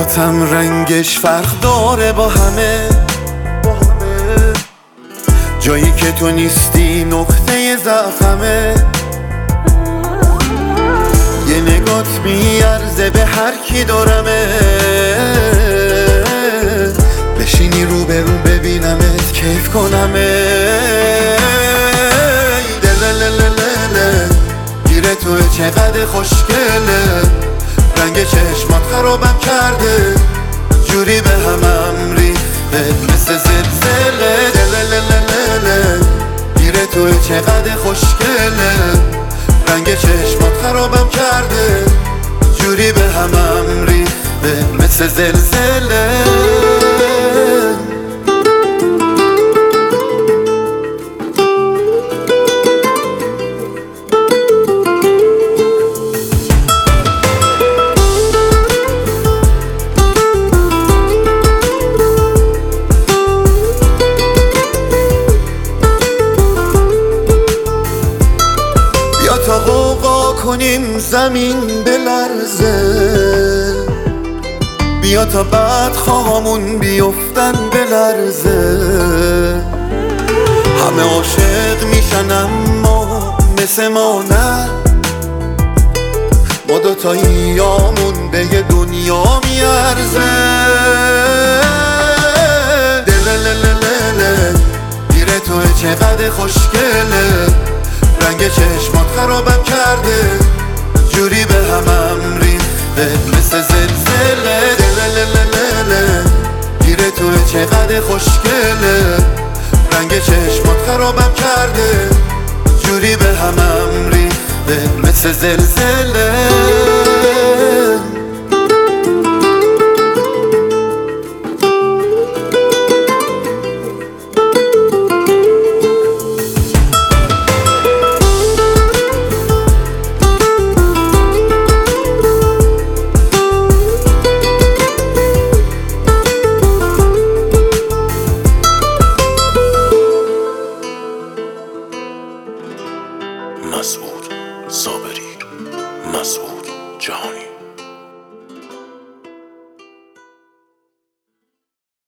موهاتم رنگش فرق داره با همه، جایی که تو نیستی نقطه ضعفمه. یه نگات میارزه به هر کی دارمه، بشینی رو به رو ببینمت کیف کنمه. دلللللله گیره توه چقدر خوشگله، رنگ چشمات خرابم کرده، جوری به همم ریخته مثل زلزله. دللللله گیره توه چقدر خوشگله، رنگ چشمات خرابم کرده، جوری به همم ریخته مثل زلزله. تا غوغا کنیم زمین بلرزه، بیا تا بعد خواهامون بیفتن بلرزه. همه عاشق میشن اما مثل ما نه، ما دوتاییامون به یه دنیا میارزه. دللللله گیره توه چقدر خوشگله، رنگ چشمات خرابم کرده، جوری به همم ریخته مثل زلزله. دللللله گیره توه چقدر خوشگله، رنگ چشمات خرابم کرده، جوری به همم ریخته مثل زلزله. مسعود صابری، مسعود جهانی.